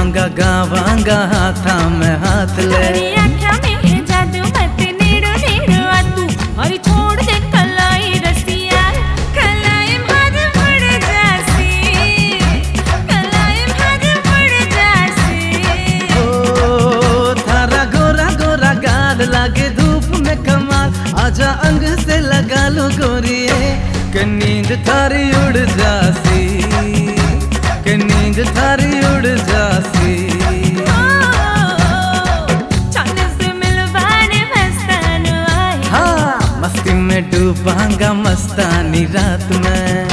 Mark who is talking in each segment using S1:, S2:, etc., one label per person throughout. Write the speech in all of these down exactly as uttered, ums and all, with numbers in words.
S1: डूबांगा गावांगा हाथा में हाथ ले।
S2: आँखा में है जादू मत नेड़ो नेड़ो आ तू और छोड़ दे कलाई रसिया कलाई भाग मुड़ जासी कलाई भाग मुड़ जासी।
S1: ओ थारा गोरा गोरा गाल लागे धूप में कमाल आजा अंग से लगा लो गोरिए के नींद थारी उड़ जासी के नींद थारी उड़ जासी। हाँ मस्ती में डूबांगा मस्तानी रात में।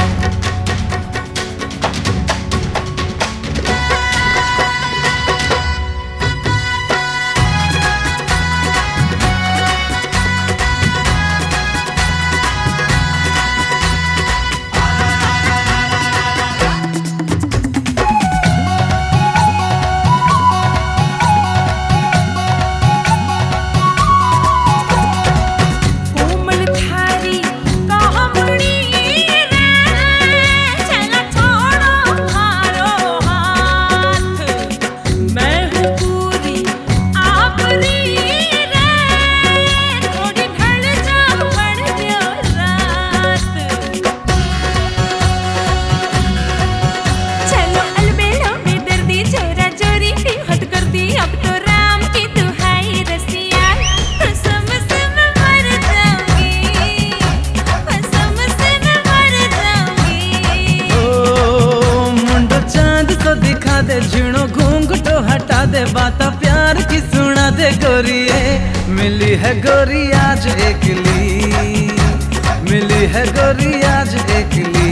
S1: दे झिणो घूंघटो हटा दे बाता प्यार की सुना दे गोरिए। मिली है गोरी आज एकली मिली है गोरी आज एकली।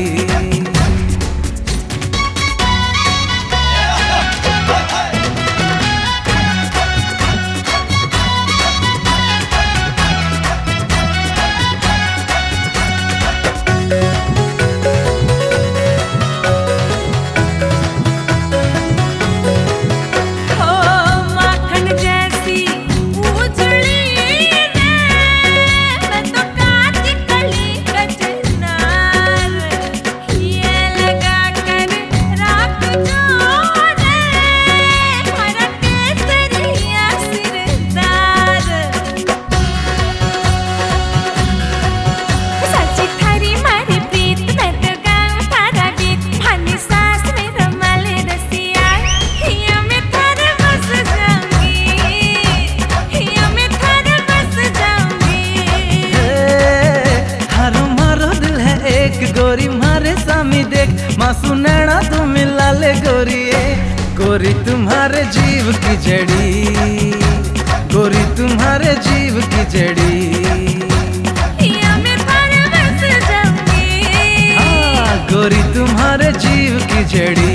S1: गोरी मारे सामी देख मासू नैना तू मिला ले गोरिए। गोरी तुम्हारे जीव की जड़ी गोरी तुम्हारे जीव की जड़ी। हाँ गोरी तुम्हारे जीव की जड़ी।